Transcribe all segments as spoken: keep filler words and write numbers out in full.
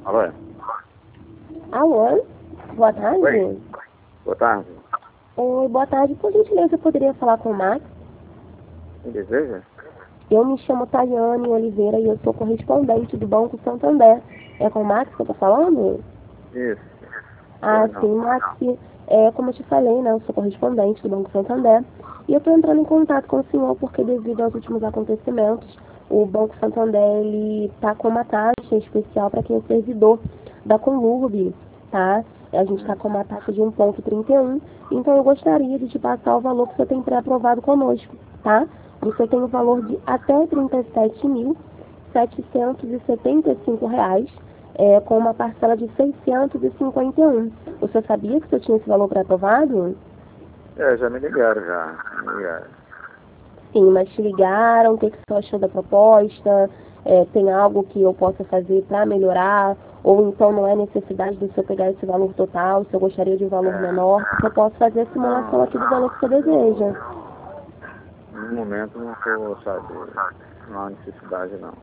Alô? Alô? Boa tarde. Oi. Boa tarde. Oi, boa tarde. Por gentileza, eu poderia falar com o Max? Me deseja? Eu me chamo Tayane Oliveira e eu sou correspondente do Banco Santander. É com o Max que eu tô falando? Isso. Ah, Não. sim, Max. É, como eu te falei, né? Eu sou correspondente do Banco Santander. E eu tô entrando em contato com o senhor porque devido aos últimos acontecimentos, o Banco Santander, ele tá com uma taxa especial para quem é servidor da Conlurb, tá? A gente está Hum. com uma taxa de um vírgula trinta e um, então eu gostaria de te passar o valor que você tem pré-aprovado conosco, tá? Você tem o valor de até trinta e sete mil setecentos e setenta e cinco reais, é, com uma parcela de seiscentos e cinquenta e um. Você sabia que você tinha esse valor pré-aprovado? É, já me ligaram já. Me ligaram. Sim, mas te ligaram, o que que você achou da proposta? É, tem algo que eu possa fazer para melhorar? Ou então não é necessidade de você pegar esse valor total, se eu gostaria de um valor É. menor, eu posso fazer a simulação Não, aqui do valor que você deseja. no momento não estou, sabe, não há necessidade não.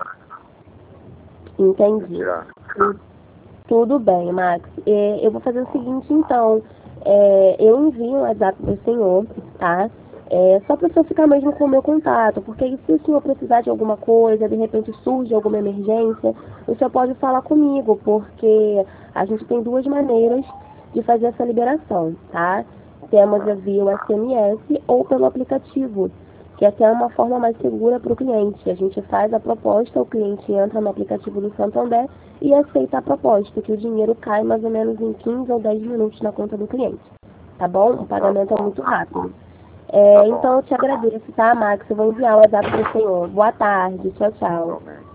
De Entendi. tirar. Tu- Tudo bem, Max. É, eu vou fazer o seguinte, então. É, eu envio um WhatsApp para o senhor, tá? É, só para o senhor ficar mesmo com o meu contato, porque aí se o senhor precisar de alguma coisa, de repente surge alguma emergência, o senhor pode falar comigo, porque a gente tem duas maneiras de fazer essa liberação, tá? Temos a via o S M S ou pelo aplicativo, que até é uma forma mais segura para o cliente. A gente faz a proposta, o cliente entra no aplicativo do Santander e aceita a proposta, que o dinheiro cai mais ou menos em quinze ou dez minutos na conta do cliente. Tá bom? O Tá pagamento é bom. muito rápido. Tá É, bom. então eu te agradeço, tá, Max? Eu vou enviar o WhatsApp para o senhor. Boa tarde. Tchau, tchau. Igualmente.